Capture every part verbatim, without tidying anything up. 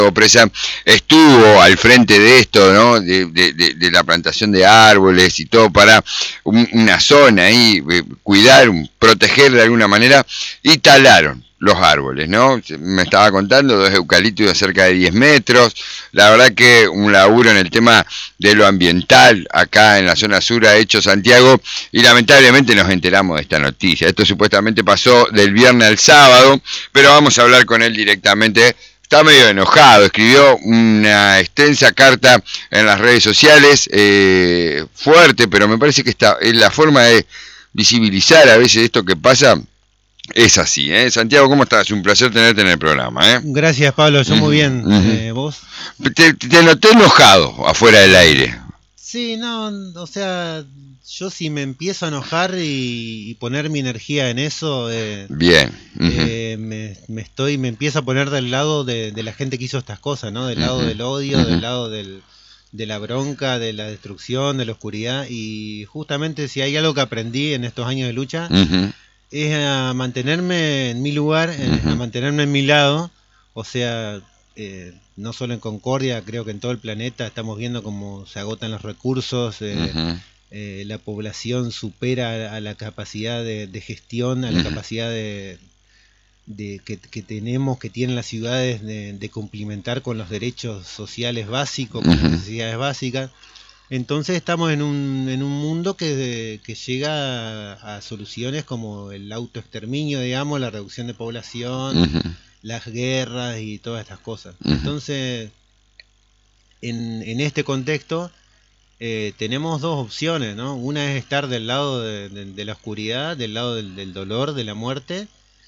Presa estuvo al frente de esto, ¿no? De, de, de, de la plantación de árboles y todo para un, una zona ahí, eh, cuidar, proteger de alguna manera, y talaron los árboles, ¿no? Me estaba contando, dos eucaliptos de cerca de diez metros, la verdad que un laburo en el tema de lo ambiental acá en la zona sur ha hecho Santiago, y lamentablemente nos enteramos de esta noticia. Esto supuestamente pasó del viernes al sábado, pero vamos a hablar con él directamente. Está medio enojado, escribió una extensa carta en las redes sociales, eh, fuerte, pero me parece que está, es la forma de visibilizar a veces esto que pasa. Es así, ¿eh? Santiago, ¿cómo estás? Un placer tenerte en el programa, ¿eh? Gracias, Pablo, yo muy bien. Uh-huh. eh, ¿Vos? Te, te noté enojado afuera del aire. Sí, no, o sea, yo si me empiezo a enojar y, y poner mi energía en eso, eh, bien, uh-huh. eh, me, me estoy, me empiezo a poner del lado de, de la gente que hizo estas cosas, ¿no? Del lado uh-huh. del odio, uh-huh. del lado del, de la bronca, de la destrucción, de la oscuridad, y justamente si hay algo que aprendí en estos años de lucha, uh-huh. es a mantenerme en mi lugar, uh-huh. a mantenerme en mi lado, o sea, eh, no solo en Concordia, creo que en todo el planeta estamos viendo cómo se agotan los recursos, eh, uh-huh. eh, la población supera a la capacidad de, de gestión, a la uh-huh. capacidad de, de que, que tenemos, que tienen las ciudades de, de cumplimentar con los derechos sociales básicos, con uh-huh. las necesidades básicas. Entonces estamos en un, en un mundo que, que llega a, a soluciones como el autoexterminio, digamos, la reducción de población, uh-huh. las guerras y todas estas cosas. Uh-huh. Entonces, en, en este contexto, eh, tenemos dos opciones, ¿no? Una es estar del lado de, de, de la oscuridad, del lado del, del dolor, de la muerte,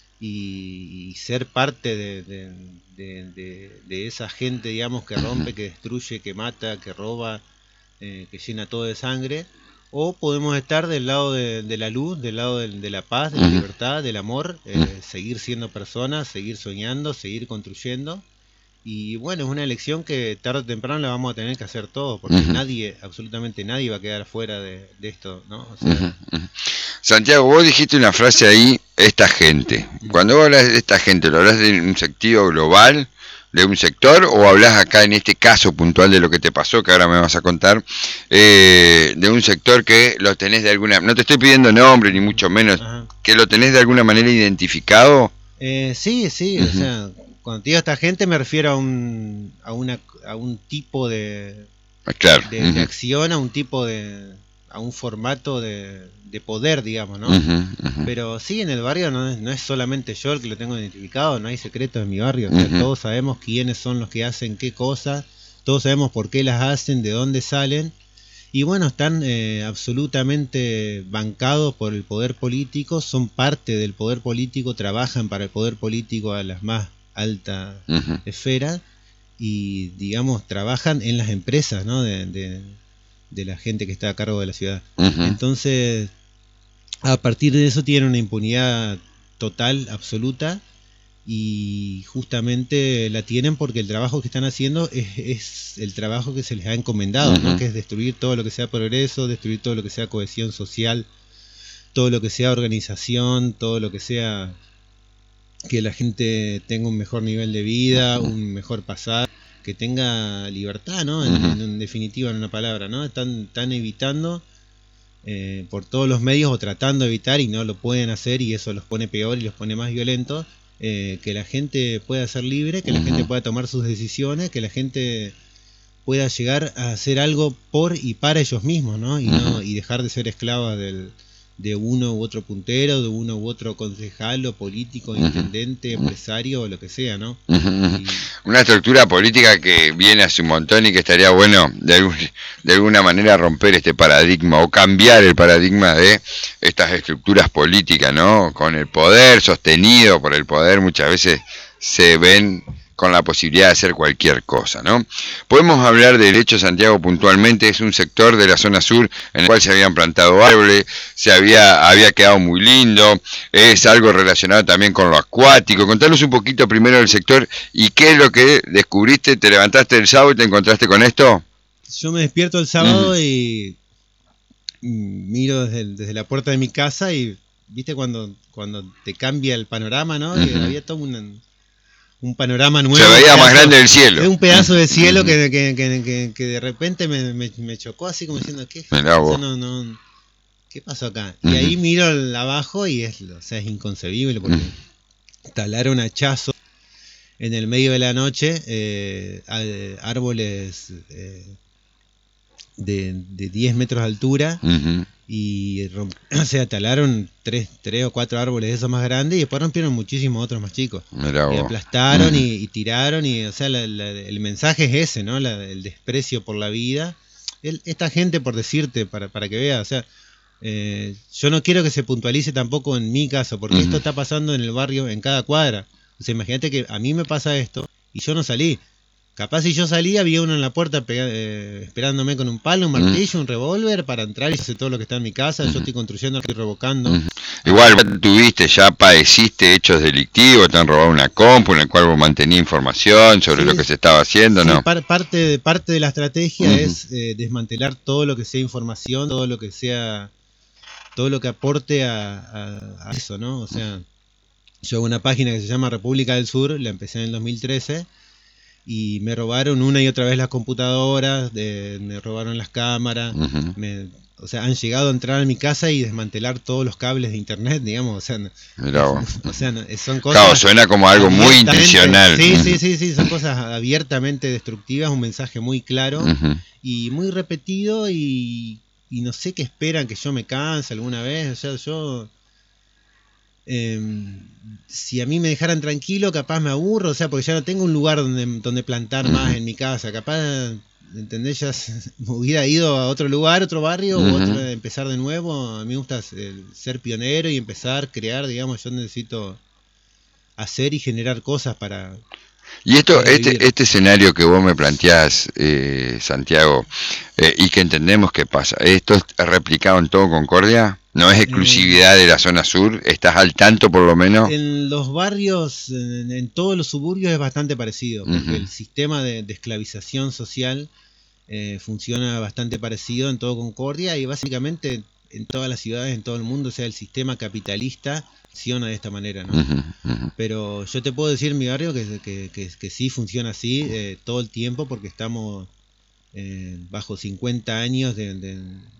y, y ser parte de, de, de, de, de esa gente, digamos, que rompe, que destruye, que mata, que roba, Eh, que llena todo de sangre, o podemos estar del lado de, de la luz, del lado de, de la paz, de la libertad, del amor, eh, seguir siendo personas, seguir soñando, seguir construyendo. Y bueno, es una elección que tarde o temprano la vamos a tener que hacer todos, porque uh-huh. nadie, absolutamente nadie va a quedar fuera de, de esto, ¿no? O sea, uh-huh. Uh-huh. Santiago, vos dijiste una frase ahí, esta gente. Cuando vos hablas de esta gente, ¿lo hablas de un sentido global, de un sector, o hablas acá en este caso puntual de lo que te pasó, que ahora me vas a contar, eh, de un sector que lo tenés de alguna, no te estoy pidiendo nombre ni mucho menos, uh-huh. que lo tenés de alguna manera identificado? Eh, sí, sí, uh-huh. o sea, cuando te digo esta gente me refiero a un a una a un tipo de claro. de, uh-huh. de acción, a un tipo de a un formato de, de poder, digamos, ¿no? Uh-huh, uh-huh. Pero sí, en el barrio no es, no es solamente yo el que lo tengo identificado, no hay secretos en mi barrio, o sea, uh-huh. todos sabemos quiénes son los que hacen qué cosas, todos sabemos por qué las hacen, de dónde salen, y bueno, están eh, absolutamente bancados por el poder político, son parte del poder político, trabajan para el poder político a las más altas uh-huh. esferas, y digamos, trabajan en las empresas, ¿no? de, de de la gente que está a cargo de la ciudad. Uh-huh. Entonces, a partir de eso tienen una impunidad total, absoluta, y justamente la tienen porque el trabajo que están haciendo es, es el trabajo que se les ha encomendado, uh-huh. ¿no? Que es destruir todo lo que sea progreso, destruir todo lo que sea cohesión social, todo lo que sea organización, todo lo que sea que la gente tenga un mejor nivel de vida, uh-huh. un mejor pasar, que tenga libertad, ¿no? En, uh-huh. en, en definitiva, en una palabra, ¿no? Están, están evitando eh, por todos los medios, o tratando de evitar, y no lo pueden hacer, y eso los pone peor y los pone más violentos, eh, que la gente pueda ser libre, que uh-huh. la gente pueda tomar sus decisiones, que la gente pueda llegar a hacer algo por y para ellos mismos, ¿no? Y, uh-huh. no, y dejar de ser esclavas del de uno u otro puntero, de uno u otro concejal o político, uh-huh. intendente, empresario o lo que sea, ¿no? Uh-huh. Y una estructura política que viene hace un montón y que estaría bueno de, algún, de alguna manera romper este paradigma o cambiar el paradigma de estas estructuras políticas, ¿no? Con el poder sostenido por el poder muchas veces se ven con la posibilidad de hacer cualquier cosa, ¿no? Podemos hablar de derecho. Santiago, puntualmente, es un sector de la zona sur en el cual se habían plantado árboles, se había, había quedado muy lindo, es algo relacionado también con lo acuático. Contanos un poquito primero del sector y qué es lo que descubriste, te levantaste el sábado y te encontraste con esto. Yo me despierto el sábado uh-huh. y miro desde, desde la puerta de mi casa y, viste, cuando, cuando te cambia el panorama, ¿no? Uh-huh. Y había todo un... un panorama nuevo. Se veía pedazo, más grande el cielo. Es un pedazo de cielo que, que, que, que, que de repente me, me, me chocó así como diciendo, ¿qué? O sea, no, no, ¿qué pasó acá? Y uh-huh. ahí miro abajo y es, o sea, es inconcebible porque uh-huh. talaron hachazos en el medio de la noche, eh, árboles eh, de, de diez metros de altura uh-huh. y o sea, talaron tres, tres o cuatro árboles de esos más grandes y después rompieron muchísimos otros más chicos. Y aplastaron uh-huh. y, y tiraron y, o sea, la, la, el mensaje es ese, ¿no? La, el desprecio por la vida. El, esta gente, por decirte, para, para que veas, o sea, eh, yo no quiero que se puntualice tampoco en mi caso, porque uh-huh. esto está pasando en el barrio, en cada cuadra. O sea, imagínate que a mí me pasa esto y yo no salí. Capaz si yo salí, había uno en la puerta pega, eh, esperándome con un palo, un martillo, uh-huh. un revólver para entrar y hacer todo lo que está en mi casa. Uh-huh. Yo estoy construyendo, estoy revocando. Uh-huh. Igual tuviste, ya padeciste hechos delictivos, te han robado una compu en el cual vos mantenías información sobre sí, lo que se estaba haciendo, sí, ¿no? Par, parte, de, parte de la estrategia uh-huh. es eh, desmantelar todo lo que sea información, todo lo que sea, todo lo que aporte a, a, a eso, ¿no? O sea, yo hago una página que se llama República del Sur, la empecé en el dos mil trece. Y me robaron una y otra vez las computadoras, de, me robaron las cámaras, uh-huh. me, o sea, han llegado a entrar a mi casa y desmantelar todos los cables de internet, digamos, o sea, Mirá vos. o sea, son cosas... Claro, suena como algo muy intencional. Sí, sí, sí, sí, son cosas abiertamente destructivas, un mensaje muy claro uh-huh. y muy repetido y, y no sé qué esperan, que yo me canse alguna vez, o sea, yo... Eh, si a mí me dejaran tranquilo, capaz me aburro, o sea, porque ya no tengo un lugar donde, donde plantar uh-huh. más en mi casa, capaz, ¿entendés? Ya me hubiera ido a otro lugar, otro barrio, uh-huh. o otro, empezar de nuevo. A mí me gusta ser pionero y empezar, crear, digamos, yo necesito hacer y generar cosas para... Y esto, este, este escenario que vos me planteás, eh, Santiago, eh, y que entendemos que pasa, ¿esto es replicado en todo Concordia? ¿No es exclusividad de la zona sur? ¿Estás al tanto por lo menos? En los barrios, en, en todos los suburbios es bastante parecido, porque uh-huh. el sistema de, de esclavización social eh, funciona bastante parecido en todo Concordia y básicamente en todas las ciudades, en todo el mundo, o sea, el sistema capitalista funciona de esta manera, ¿no? Uh-huh, uh-huh. Pero yo te puedo decir en mi barrio que, que, que, que sí funciona así eh, todo el tiempo porque estamos eh, bajo cincuenta años de... de,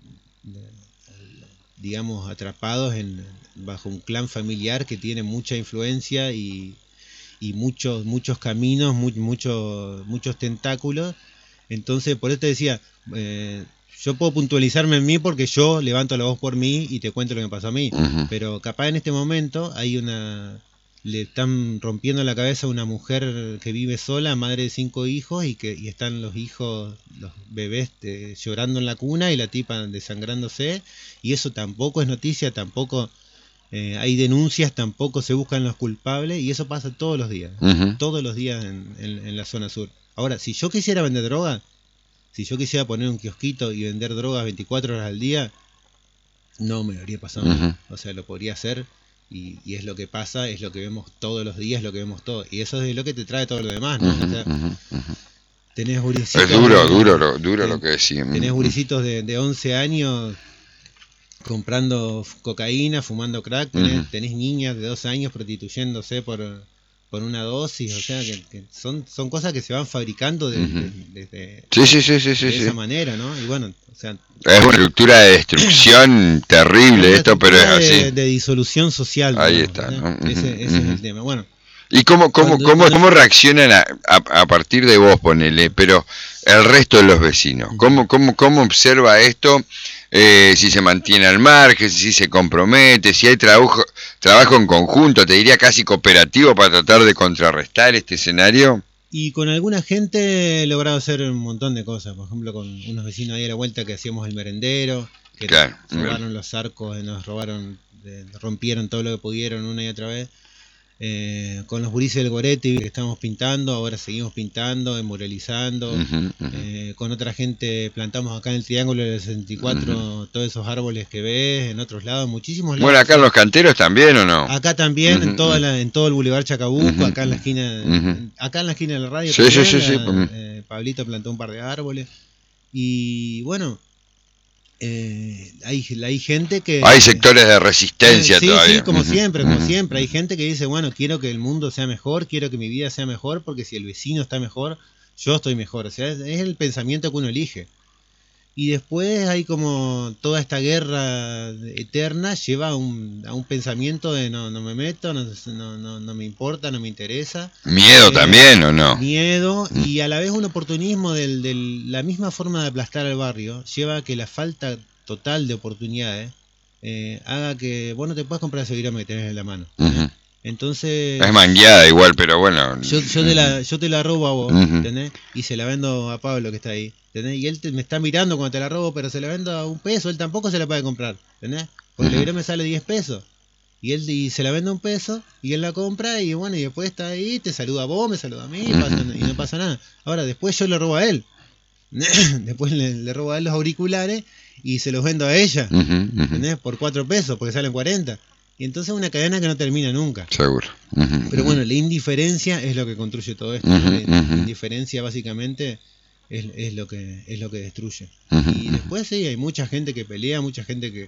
de digamos, atrapados en bajo un clan familiar que tiene mucha influencia y, y muchos muchos caminos, muy, muchos muchos tentáculos. Entonces, por eso te decía, eh, yo puedo puntualizarme en mí porque yo levanto la voz por mí y te cuento lo que me pasó a mí. Uh-huh. Pero capaz en este momento hay una... le están rompiendo la cabeza a una mujer que vive sola, madre de cinco hijos, y que y están los hijos, los bebés eh, llorando en la cuna y la tipa desangrándose, y eso tampoco es noticia, tampoco eh, hay denuncias, tampoco se buscan los culpables, y eso pasa todos los días, uh-huh. todos los días en, en, en la zona sur. Ahora, si yo quisiera vender droga, si yo quisiera poner un kiosquito y vender drogas veinticuatro horas al día, no me habría pasado uh-huh. nada. O sea, lo podría hacer. Y, y es lo que pasa, es lo que vemos todos los días, lo que vemos todo. Y eso es lo que te trae todo lo demás, ¿no? Uh-huh, o sea, uh-huh, uh-huh. tenés guricitos... Es duro, de, duro, lo, duro ten, lo que decís. Tenés guricitos de, de once años comprando cocaína, fumando crack. Tenés, uh-huh. tenés niñas de doce años prostituyéndose por, por una dosis. O sea, que, que son, son cosas que se van fabricando desde de, de, de, sí, sí, sí, sí, de sí, esa sí. manera, ¿no? Y bueno, o sea... Es una estructura de destrucción terrible esto, pero es así. De, de disolución social. Ahí ¿no? está. ¿no? Ese, ese uh-huh. es el tema. Bueno. ¿Y cómo, cómo, cuando, cómo, cuando... cómo reaccionan a, a, a partir de vos, ponele, pero el resto de los vecinos? ¿Cómo, cómo, cómo observa esto? Eh, si se mantiene al margen, si se compromete, si hay trabajo, trabajo en conjunto, te diría casi cooperativo para tratar de contrarrestar este escenario. Y con alguna gente he logrado hacer un montón de cosas, por ejemplo con unos vecinos ahí a la vuelta que hacíamos el merendero, que claro, nos robaron bien. Los arcos, nos robaron, rompieron todo lo que pudieron una y otra vez. Eh, con los gurises del Goretti que estamos pintando, ahora seguimos pintando, muralizando. Uh-huh, uh-huh. Eh, con otra gente plantamos acá en el Triángulo del sesenta y cuatro uh-huh. todos esos árboles que ves, en otros lados, muchísimos lados. Bueno, acá en Los Canteros también, ¿o no? Acá también, uh-huh, en, toda la, en todo el Boulevard Chacabuco, uh-huh, acá en la esquina, uh-huh. acá en la esquina de la radio. Sí, también, sí, sí, la, sí. Eh, Pablito plantó un par de árboles. Y bueno, Eh, hay, hay gente que... Hay sectores de resistencia eh, sí, todavía. Sí, como uh-huh. siempre, como uh-huh. siempre. Hay gente que dice, bueno, quiero que el mundo sea mejor, quiero que mi vida sea mejor, porque si el vecino está mejor, yo estoy mejor. O sea, es, es el pensamiento que uno elige. Y después hay como toda esta guerra eterna lleva a un, a un pensamiento de no, no me meto, no, no, no, no me importa, no me interesa. ¿Miedo eh, también o no? Miedo mm. y a la vez un oportunismo de del, la misma forma de aplastar al barrio lleva a que la falta total de oportunidades eh, haga que vos no te puedas comprar ese virome que tenés en la mano. Uh-huh. Entonces... Es mangueada igual, pero bueno. Yo, yo, te, la, yo te la robo a vos, uh-huh. ¿entendés? Y se la vendo a Pablo que está ahí, ¿entendés? Y él te, me está mirando cuando te la robo, pero se la vendo a un peso, él tampoco se la puede comprar, ¿entendés? Porque uh-huh. el virome me sale diez pesos. Y él y se la vende a un peso, y él la compra, y bueno, y después está ahí, te saluda a vos, me saluda a mí, uh-huh. pasa, y no pasa nada. Ahora, después yo le robo a él. Después le, le robo a él los auriculares, y se los vendo a ella, uh-huh. ¿entendés? Por cuatro pesos, porque salen cuarenta. Y entonces es una cadena que no termina nunca. Seguro. Uh-huh, Pero bueno, la indiferencia es lo que construye todo esto. Uh-huh, ¿no? La uh-huh. indiferencia básicamente es, es, lo que, es lo que destruye. Uh-huh. Y después sí, hay mucha gente que pelea, mucha gente que,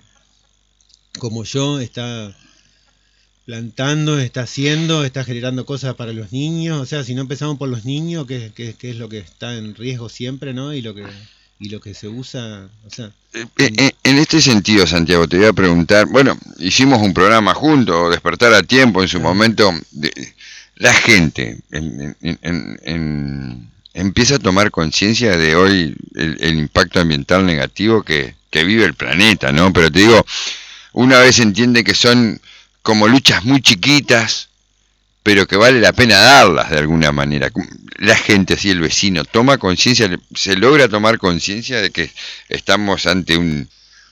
como yo, está plantando, está haciendo, está generando cosas para los niños. O sea, si no empezamos por los niños, que, que, que es lo que está en riesgo siempre, ¿no? Y lo que... y lo que se usa, o sea... En, en este sentido, Santiago, te voy a preguntar, bueno, hicimos un programa juntos, Despertar a Tiempo, en su Ajá. momento, de, la gente en, en, en, en, empieza a tomar conciencia de hoy el, el impacto ambiental negativo que, que vive el planeta, ¿no? Pero te digo, una vez entiende que son como luchas muy chiquitas, pero que vale la pena darlas de alguna manera. La gente, así el vecino, toma conciencia, se logra tomar conciencia de que estamos ante un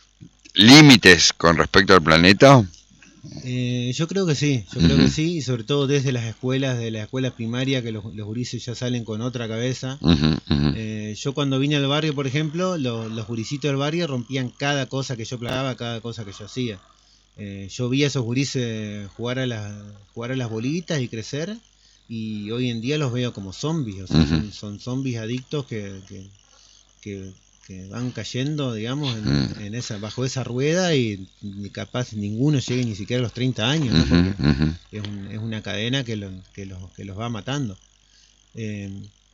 límites con respecto al planeta. Eh, yo creo que sí, yo uh-huh. creo que sí, y sobre todo desde las escuelas, de la escuela primaria, que los, los gurises ya salen con otra cabeza. Uh-huh, uh-huh. Eh, yo cuando vine al barrio, por ejemplo, lo, los gurisitos del barrio rompían cada cosa que yo plagaba, cada cosa que yo hacía. Eh, yo vi a esos gurises jugar a, las, jugar a las bolitas y crecer, y hoy en día los veo como zombies, o sea, uh-huh. son, son zombies adictos que, que, que, que van cayendo, digamos, en, uh-huh. en esa, bajo esa rueda, y capaz ninguno llegue ni siquiera a los treinta años, ¿no? Porque uh-huh. es, un, es una cadena que, lo, que, los, que los va matando. Eh,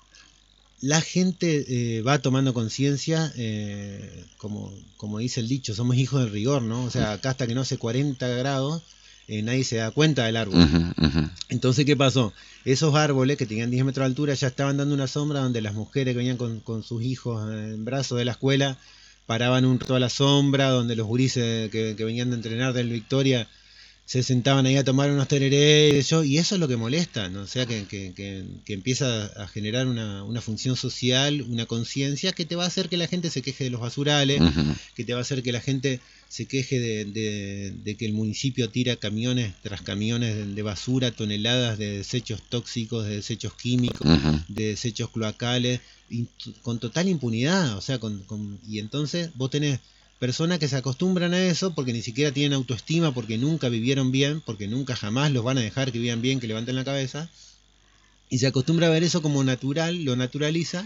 La gente eh, va tomando conciencia, eh, como, como dice el dicho, somos hijos del rigor, ¿no? O sea, acá hasta que no hace cuarenta grados, eh, nadie se da cuenta del árbol. Uh-huh, uh-huh. Entonces, ¿qué pasó? Esos árboles que tenían diez metros de altura ya estaban dando una sombra donde las mujeres que venían con, con sus hijos en brazos de la escuela paraban un rato a la sombra, donde los gurises que, que venían de entrenar del Victoria se sentaban ahí a tomar unos tereré y eso, y eso es lo que molesta, ¿no? O sea, que, que, que, que empieza a generar una, una función social, una conciencia que te va a hacer que la gente se queje de los basurales, uh-huh. que te va a hacer que la gente se queje de, de, de que el municipio tira camiones tras camiones de, de basura, toneladas de desechos tóxicos, de desechos químicos, uh-huh. de desechos cloacales, y, con total impunidad, o sea, con, con, y entonces vos tenés personas que se acostumbran a eso porque ni siquiera tienen autoestima, porque nunca vivieron bien, porque nunca jamás los van a dejar que vivan bien, que levanten la cabeza, y se acostumbra a ver eso como natural, lo naturaliza,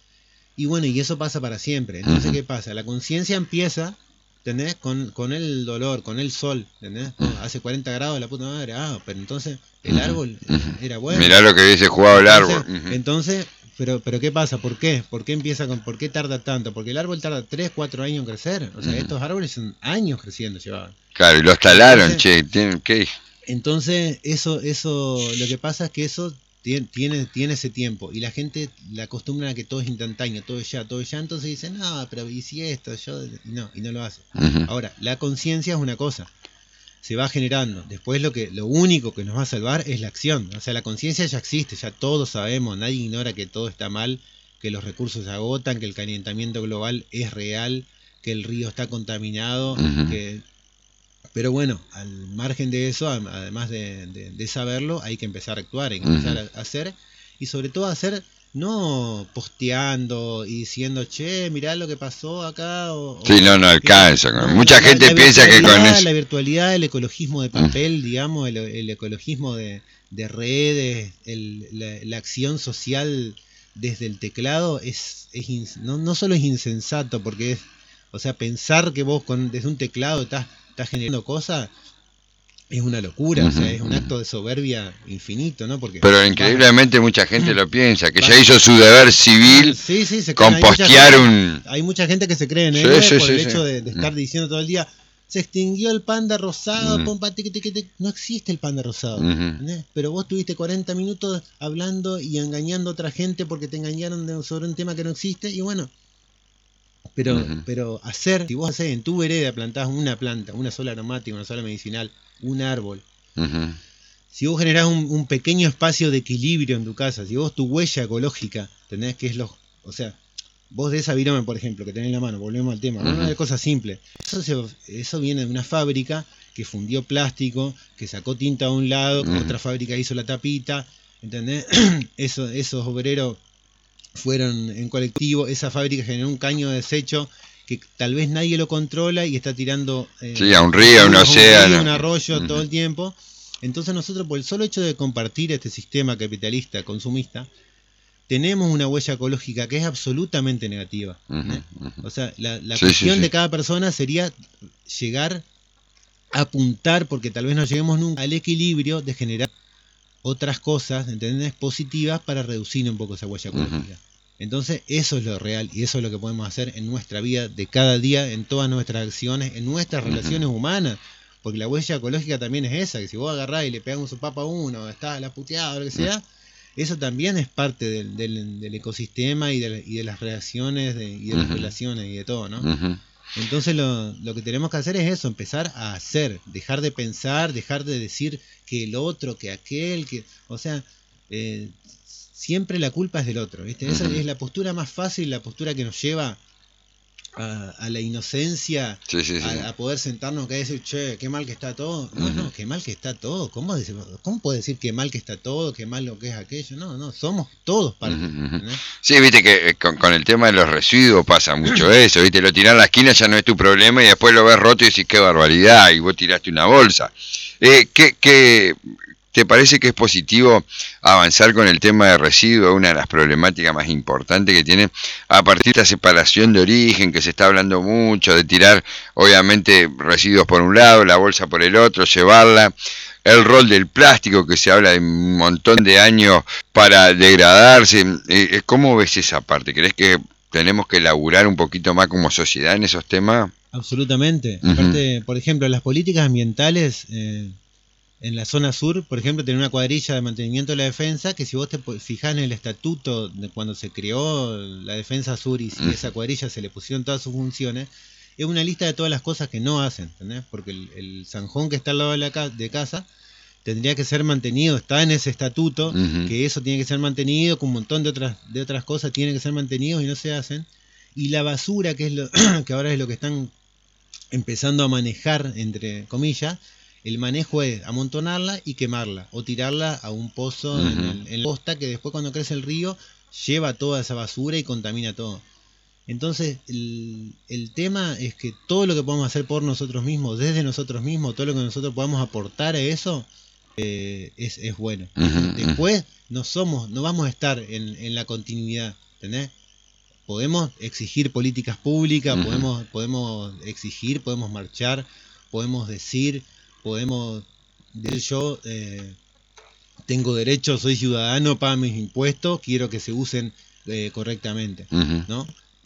y bueno, y eso pasa para siempre. Entonces, ¿qué pasa? La conciencia empieza, ¿entendés? Con, con el dolor, con el sol, ¿entendés? No, hace cuarenta grados la puta madre, ah, pero entonces el árbol era bueno. Mirá lo que hubiese jugado el árbol. Entonces, Pero, pero ¿qué pasa? ¿Por qué? ¿Por qué empieza con, por qué tarda tanto? Porque el árbol tarda tres, cuatro años en crecer. O sea, uh-huh. estos árboles son años creciendo llevaban. Claro, y los talaron, entonces, che, tienen que. Entonces, eso, eso, lo que pasa es que eso tiene, tiene, tiene ese tiempo. Y la gente la acostumbra a que todo es instantáneo, todo es ya, todo es ya. Entonces dicen, no, pero ¿y si esto? Yo, y no, y no lo hace. Uh-huh. Ahora, la conciencia es una cosa. Se va generando. Después lo que lo único que nos va a salvar es la acción. O sea, la conciencia ya existe, ya todos sabemos, nadie ignora que todo está mal, que los recursos se agotan, que el calentamiento global es real, que el río está contaminado, uh-huh. que... pero bueno, al margen de eso, además de, de, de saberlo, hay que empezar a actuar, hay que empezar uh-huh. a hacer, y sobre todo a hacer, no posteando y diciendo, che, mirá lo que pasó acá. O, sí, no, no alcanza. No, mucha la, gente la piensa que con eso... La virtualidad, el ecologismo de papel, uh-huh. digamos, el, el ecologismo de, de redes, el, la, la acción social desde el teclado, es, es ins, no, no solo es insensato, porque es O sea, pensar que vos con, desde un teclado estás, estás generando cosas es una locura, uh-huh, o sea, es un acto de soberbia infinito, ¿no? Porque pero increíblemente vas, mucha gente lo piensa, que vas, ya hizo su deber civil, sí, sí, se con postear hay un... Hay mucha gente que se cree en él sí, sí, por sí, el sí. hecho de, de estar diciendo todo el día, se extinguió el panda rosado, mm. pompa, tic, tic, tic. No existe el panda rosado, uh-huh. Pero vos tuviste cuarenta minutos hablando y engañando a otra gente porque te engañaron de, sobre un tema que no existe, y bueno, pero, uh-huh. pero hacer, si vos hacés en tu vereda, plantás una planta, una sola aromática, una sola medicinal, un árbol, uh-huh. Si vos generás un, un pequeño espacio de equilibrio en tu casa, si vos tu huella ecológica, tenés que es lo, o sea, vos de esa virome, por ejemplo, que tenés en la mano, volvemos al tema, uh-huh. Una de cosas simples, eso, se, eso viene de una fábrica que fundió plástico, que sacó tinta a un lado, uh-huh. Otra fábrica hizo la tapita, ¿entendés? Eso, esos obreros fueron en colectivo, esa fábrica generó un caño de desecho que tal vez nadie lo controla y está tirando eh, sí, a un río, a un océano, un arroyo uh-huh. Todo el tiempo. Entonces nosotros, por el solo hecho de compartir este sistema capitalista, consumista, tenemos una huella ecológica que es absolutamente negativa, uh-huh, ¿eh? uh-huh. O sea, la, la sí, cuestión sí, sí. de cada persona sería llegar a apuntar, porque tal vez no lleguemos nunca al equilibrio de generar otras cosas, ¿entendés? Positivas para reducir un poco esa huella ecológica. Uh-huh. Entonces eso es lo real y eso es lo que podemos hacer en nuestra vida de cada día, en todas nuestras acciones, en nuestras uh-huh. relaciones humanas. Porque la huella ecológica también es esa, que si vos agarrás y le pegás un sopapo a uno, está la puteada o lo que sea, eso también es parte del, del, del ecosistema y de, y de las reacciones de, y de uh-huh. las relaciones y de todo, ¿no? Uh-huh. Entonces lo, lo que tenemos que hacer es eso, empezar a hacer, dejar de pensar, dejar de decir que el otro, que aquel, que, o sea, eh, siempre la culpa es del otro, ¿viste? Uh-huh. Esa es la postura más fácil, la postura que nos lleva A, a la inocencia, sí, sí, sí. A, a poder sentarnos acá y decir, che, qué mal que está todo. No, uh-huh. no, qué mal que está todo. ¿Cómo, ¿Cómo puede decir qué mal que está todo, qué mal lo que es aquello? No, no, somos todos parte. Uh-huh. ¿no? Sí, viste que con, con el tema de los residuos pasa mucho eso, viste, lo tirás a la esquina ya no es tu problema y después lo ves roto y decís, qué barbaridad, y vos tiraste una bolsa. Eh, ¿qué, qué, ¿Te parece que es positivo avanzar con el tema de residuos, una de las problemáticas más importantes que tiene, a partir de esta separación de origen, que se está hablando mucho, de tirar obviamente residuos por un lado, la bolsa por el otro, llevarla, el rol del plástico, que se habla de un montón de años para degradarse? ¿Cómo ves esa parte? ¿Crees que tenemos que laburar un poquito más como sociedad en esos temas? Absolutamente. Uh-huh. Aparte, por ejemplo, las políticas ambientales... Eh... En la zona sur, por ejemplo, tiene una cuadrilla de mantenimiento de la defensa que si vos te fijás en el estatuto de cuando se creó la defensa sur y si a esa cuadrilla se le pusieron todas sus funciones, es una lista de todas las cosas que no hacen, ¿entendés? Porque el, el zanjón que está al lado de la ca- de casa tendría que ser mantenido, está en ese estatuto, uh-huh. que eso tiene que ser mantenido, con un montón de otras, de otras cosas tienen que ser mantenidos y no se hacen. Y la basura, que es lo que ahora es lo que están empezando a manejar, entre comillas, el manejo es amontonarla y quemarla, o tirarla a un pozo uh-huh. en, el, en la costa, que después cuando crece el río lleva toda esa basura y contamina todo. Entonces el, el tema es que todo lo que podamos hacer por nosotros mismos, desde nosotros mismos, todo lo que nosotros podamos aportar a eso, eh, es, es bueno. Uh-huh. Después no somos, no vamos a estar en, en la continuidad, ¿entendés? Podemos exigir políticas públicas, uh-huh. podemos, podemos exigir, podemos marchar, podemos decir... podemos decir yo eh, tengo derecho, soy ciudadano, pago mis impuestos, quiero que se usen eh, correctamente, uh-huh. ¿no?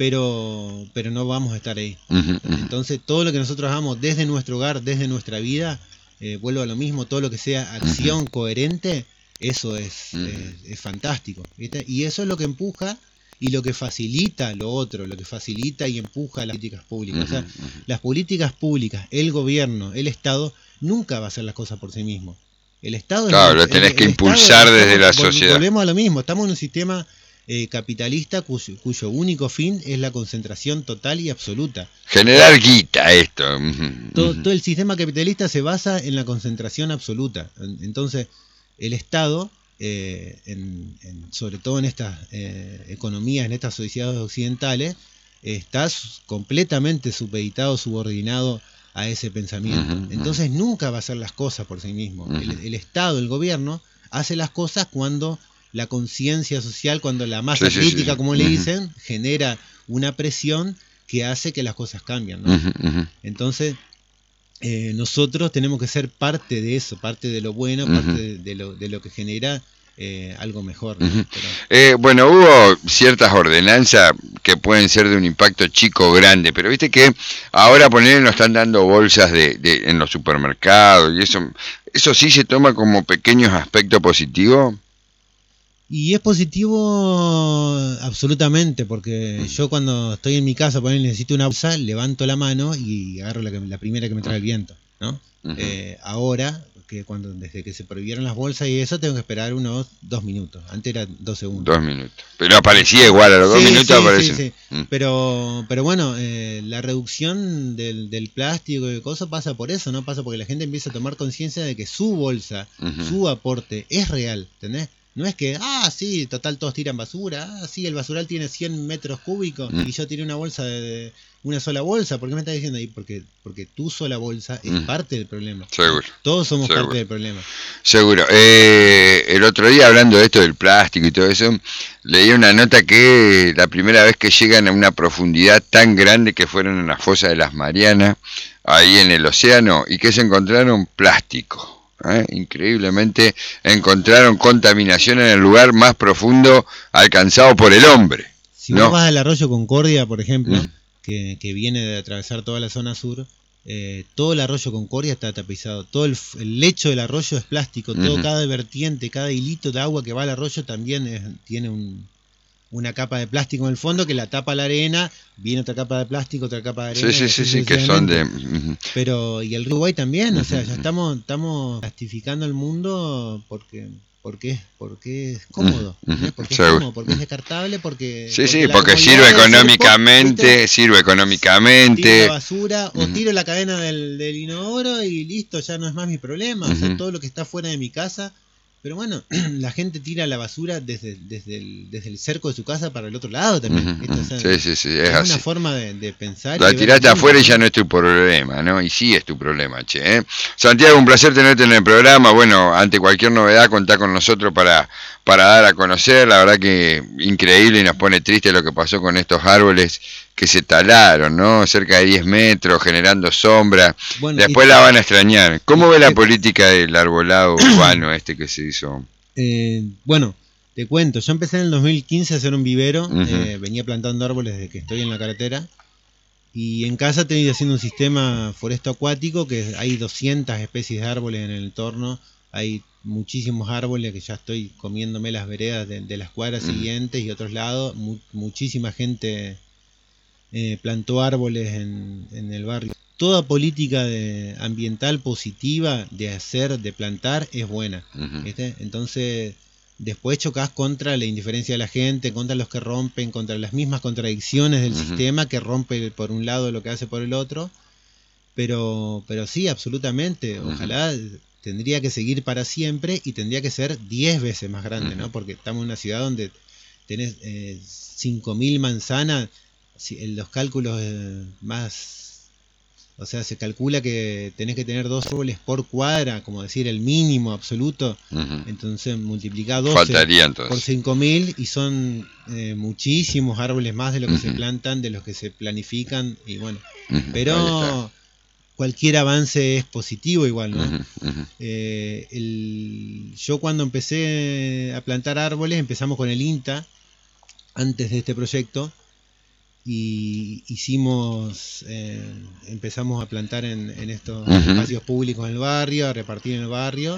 Pero, pero no vamos a estar ahí. Uh-huh. Entonces todo lo que nosotros hagamos desde nuestro hogar, desde nuestra vida, eh, vuelvo a lo mismo, todo lo que sea acción uh-huh. coherente, eso es, uh-huh. es, es fantástico, ¿viste? Y eso es lo que empuja y lo que facilita lo otro, lo que facilita y empuja las políticas públicas. Uh-huh. O sea, uh-huh. las políticas públicas, el gobierno, el Estado, nunca va a hacer las cosas por sí mismo. El Estado... Claro, es, lo tenés el, que el impulsar Estado, desde estamos, la sociedad. Volvemos a lo mismo, estamos en un sistema eh, capitalista cuyo, cuyo único fin es la concentración total y absoluta. Generar guita esto. Uh-huh. Todo, todo el sistema capitalista se basa en la concentración absoluta. Entonces, el Estado... Eh, en, en, sobre todo en estas eh, economías, en estas sociedades occidentales, eh, está completamente supeditado, subordinado a ese pensamiento. Uh-huh, Entonces uh-huh. nunca va a hacer las cosas por sí mismo. Uh-huh. El, el Estado, el gobierno, hace las cosas cuando la conciencia social, cuando la masa sí, crítica, sí, sí. como uh-huh. le dicen, genera una presión que hace que las cosas cambien, ¿no? Uh-huh, uh-huh. Entonces, eh, nosotros tenemos que ser parte de eso, parte de lo bueno, uh-huh. parte de, de, lo, de lo que genera eh, algo mejor, ¿no? Uh-huh. Pero, eh, bueno, hubo ciertas ordenanzas que pueden ser de un impacto chico o grande, pero viste que ahora poner nos están dando bolsas de, de en los supermercados y eso, eso sí se toma como pequeños aspectos positivos. Y es positivo absolutamente, porque yo cuando estoy en mi casa, por ejemplo, necesito una bolsa, levanto la mano y agarro la, que, la primera que me trae el viento, ¿no? Uh-huh. Eh, ahora, que cuando desde que se prohibieron las bolsas y eso, tengo que esperar unos dos minutos. Antes era dos segundos. Dos minutos. Pero aparecía igual, a los sí, dos minutos sí, aparece. Sí, sí. Mm. Pero, pero bueno, eh, la reducción del, del plástico y cosas pasa por eso, ¿no? Pasa porque la gente empieza a tomar conciencia de que su bolsa, uh-huh. su aporte es real, ¿entendés? No es que, ah, sí, total, todos tiran basura. Ah, sí, el basural tiene cien metros cúbicos mm. y yo tiré una bolsa de, de una sola bolsa. ¿Por qué me estás diciendo ahí? Porque, porque tu sola bolsa es mm. parte del problema. Seguro. Todos somos Seguro. parte del problema. Seguro. Eh, el otro día, hablando de esto del plástico y todo eso, leí una nota que la primera vez que llegan a una profundidad tan grande que fueron en la fosa de las Marianas, ahí en el océano, y que se encontraron plástico. ¿Eh? Increíblemente encontraron contaminación en el lugar más profundo alcanzado por el hombre. Si ¿no? vos vas al arroyo Concordia, por ejemplo, mm. que, que viene de atravesar toda la zona sur, eh, todo el arroyo Concordia está tapizado, todo el, el lecho del arroyo es plástico, todo mm-hmm. cada vertiente, cada hilito de agua que va al arroyo también es, tiene un, una capa de plástico en el fondo que la tapa la arena, viene otra capa de plástico, otra capa de arena. Sí, sí, sí, sí, que son de... Pero, y el río Uruguay también, o sea, ya estamos, estamos plastificando el mundo porque... Porque es, porque es cómodo, ¿no? Porque es cómodo, porque es descartable, porque... Sí, porque sí, porque sirve económicamente, decir, sirve económicamente. Tiro la basura, uh-huh. o tiro la cadena del, del inodoro y listo, ya no es más mi problema. Uh-huh. O sea, todo lo que está fuera de mi casa... Pero bueno, la gente tira la basura desde, desde, el, desde el cerco de su casa para el otro lado también. Uh-huh. Esto, o sea, sí, sí, sí, es, es así. Una forma de, de pensar. La tiraste afuera y ya no es tu problema, ¿no? Y sí es tu problema, che. ¿eh? Santiago, un placer tenerte en el programa. Bueno, ante cualquier novedad, contá con nosotros para, para dar a conocer. La verdad que increíble y nos pone triste lo que pasó con estos árboles que se talaron, ¿no? Cerca de diez metros, generando sombra. Bueno, después la van a extrañar. ¿Cómo ve la eh, política del arbolado urbano este que se hizo? Eh, bueno, te cuento. Yo empecé en el dos mil quince a hacer un vivero. Uh-huh. eh, venía plantando árboles desde que estoy en la carretera. Y en casa he ido haciendo un sistema foresto acuático, que hay doscientas especies de árboles en el entorno. Hay muchísimos árboles que ya estoy comiéndome las veredas de, de las cuadras uh-huh. siguientes y otros lados. Mu- muchísima gente... Eh, plantó árboles en, en el barrio. Toda política de, ambiental positiva de hacer, de plantar, es buena. Uh-huh. ¿Viste? Entonces, después chocas contra la indiferencia de la gente, contra los que rompen, contra las mismas contradicciones del uh-huh. sistema que rompe por un lado lo que hace por el otro. Pero, pero sí, absolutamente. Ojalá uh-huh. tendría que seguir para siempre y tendría que ser diez veces más grande, uh-huh. ¿no? Porque estamos en una ciudad donde tenés eh, cinco mil manzanas. En los cálculos eh, más, o sea, se calcula que tenés que tener dos árboles por cuadra, como decir el mínimo absoluto. Uh-huh. Entonces multiplicá doce por cinco mil y son eh, muchísimos árboles más de lo que uh-huh. se plantan, de los que se planifican y bueno, uh-huh. pero cualquier avance es positivo igual, ¿no? Uh-huh. Uh-huh. Eh, el, yo cuando empecé a plantar árboles empezamos con el INTA antes de este proyecto. Y hicimos, eh, empezamos a plantar en, en estos uh-huh. espacios públicos en el barrio, a repartir en el barrio,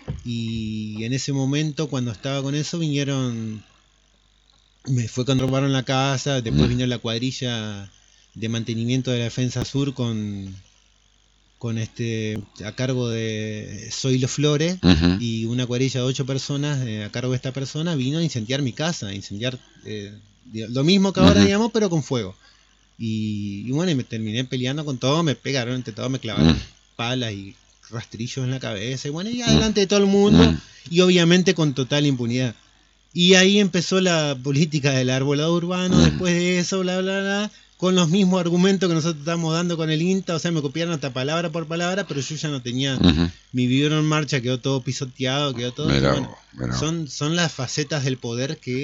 y en ese momento cuando estaba con eso vinieron, me fue cuando robaron la casa, después uh-huh. vino la cuadrilla de mantenimiento de la Defensa Sur con, con este a cargo de Zoilo Flores uh-huh. y una cuadrilla de ocho personas eh, a cargo de esta persona vino a incendiar mi casa, a incendiar... Eh, lo mismo que ahora, uh-huh. digamos, pero con fuego. Y, y bueno, y me terminé peleando con todo, me pegaron entre todo, me clavaron uh-huh. palas y rastrillos en la cabeza, y bueno, y adelante de todo el mundo, uh-huh. y obviamente con total impunidad. Y ahí empezó la política del arbolado urbano, uh-huh. después de eso, bla, bla, bla, con los mismos argumentos que nosotros estamos dando con el INTA, o sea, me copiaron hasta palabra por palabra, pero yo ya no tenía uh-huh. mi vivero en marcha, quedó todo pisoteado, quedó todo... Mirá, bueno, mirá. Son, son las facetas del poder que...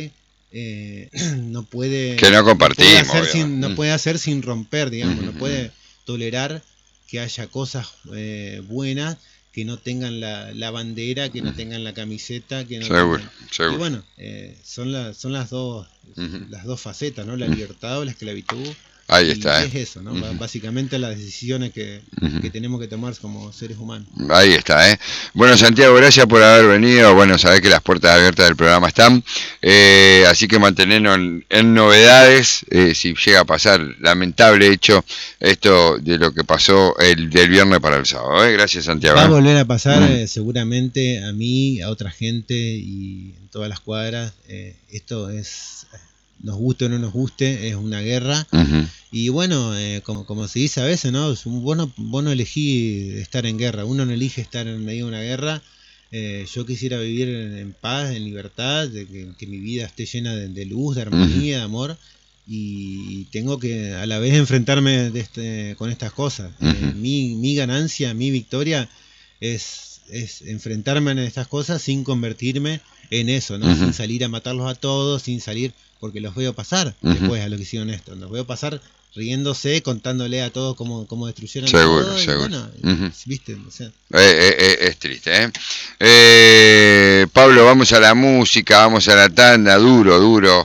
eh, no puede que no compartimos, no puede hacer sin, no puede hacer sin romper, digamos, no puede tolerar que haya cosas eh, buenas que no tengan la, la bandera, que no tengan la camiseta, que no seguro, tengan... seguro. Y bueno, eh, son, la, son las dos uh-huh. las dos facetas, ¿no? La libertad o la esclavitud. Ahí y está. Es ¿eh? eso, ¿no? Uh-huh. Básicamente las decisiones que, uh-huh. que tenemos que tomar como seres humanos. Ahí está, ¿eh? Bueno, Santiago, gracias por haber venido. Bueno, sabés que las puertas abiertas del programa están. Eh, así que mantenernos en, en novedades. Eh, si llega a pasar, lamentable hecho, esto de lo que pasó el del viernes para el sábado. ¿eh? Gracias, Santiago. Va a volver a pasar uh-huh. eh, seguramente a mí, a otra gente y en todas las cuadras. Eh, esto es... nos guste o no nos guste, es una guerra. Uh-huh. Y bueno, eh, como, como se dice a veces, ¿no? Vos no, vos no elegís estar en guerra, uno no elige estar en medio de una guerra. Eh, yo quisiera vivir en, en paz, en libertad, de que, que mi vida esté llena de, de luz, de armonía, uh-huh. de amor. Y tengo que a la vez enfrentarme de este, con estas cosas. Uh-huh. Eh, mi, mi ganancia, mi victoria es, es enfrentarme a estas cosas sin convertirme en eso, ¿no? Uh-huh. Sin salir a matarlos a todos, sin salir... porque los veo pasar uh-huh. después a lo que hicieron esto, los veo pasar riéndose, contándole a todos cómo, cómo destruyeron seguro, todo, seguro. Y bueno, uh-huh. viste, o sea. eh, eh, es triste, ¿eh? ¿eh? Pablo, vamos a la música, vamos a la tanda, duro, duro,